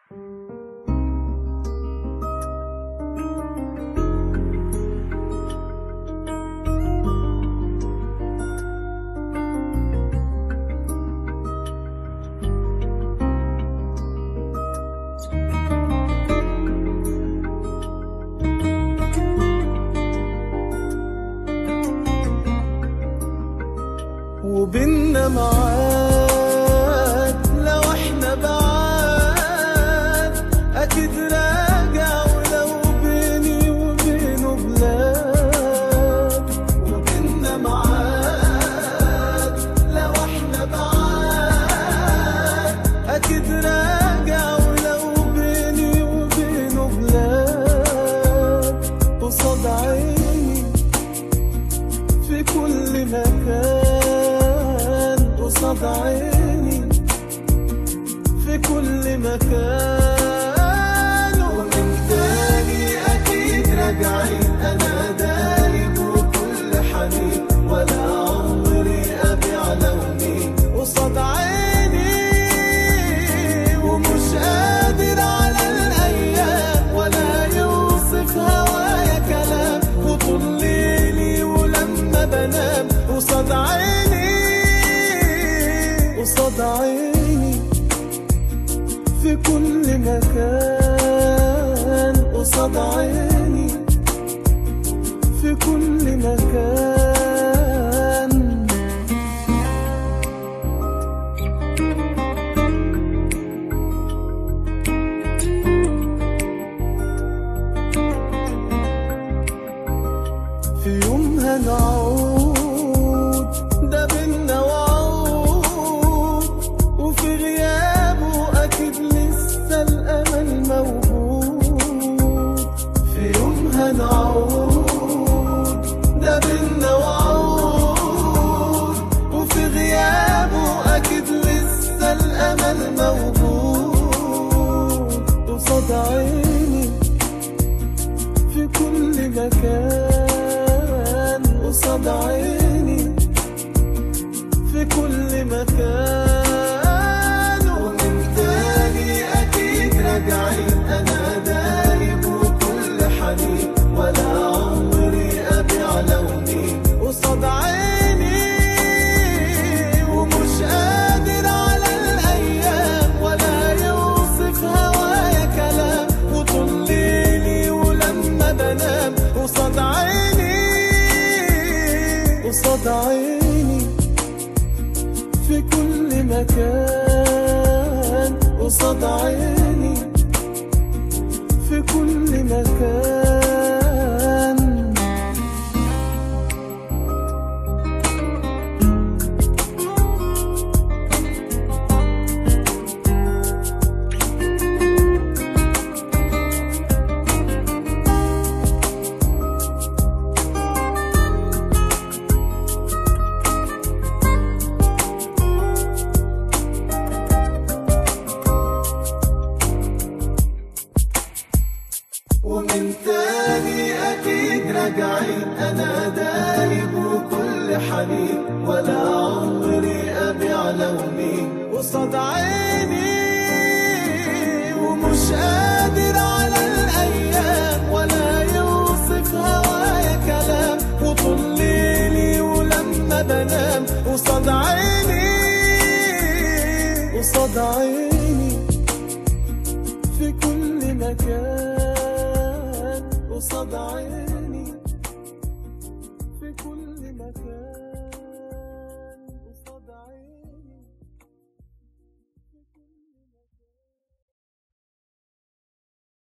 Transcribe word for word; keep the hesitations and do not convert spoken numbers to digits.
وبيننا معاد لو احنا بعاد اكيد راجع، ولو بيني وبينه بلاد. وبيننا معاد لو احنا بعاد اكيد راجع، ولو بيني وبينه بلاد. قصاد عيني في كل مكان، قصاد عيني في كل مكان. ومن تاني أكيد راجعين، أنا دايب وكل حنين، ولا عمري أبيع لوني قصاد عيني. ومش قادر على الأيام ولا يوصف هوايا كلام، وطول ليلي ولما بنام قصاد عيني، قصاد عيني في كل مكان. قصاد عيني في كل مكان. في يوم هنعود ده بينا وعود، وفي غيابه أكيد لسه الأمل موجود. في يوم هنعود ده بينا وعود، وفي غيابه أكيد لسه الأمل موجود. قصاد عيني في كل مكان، قصاد عيني في كل مكان. ومن تاني أكيد راجعين، أنا دايب وكل حنين، ولا عمري أبيع لوني قصاد عيني. ومش قادر على الأيام ولا يوصف هوايا كلام، وطول ليلي ولما بنام قصاد عيني، قصاد عيني في كل مكان. قصاد عيني في كل مكان. ومن تاني أكيد راجعين، أنا دايب وكل حنين، ولا عمري أبيع لوني قصاد عيني. ومش قادر على الأيام ولا يوصف هوايا كلام، وطول ليلي ولما بنام قصاد عيني، قصاد عيني في كل مكان. قصاد عيني في كل مكان.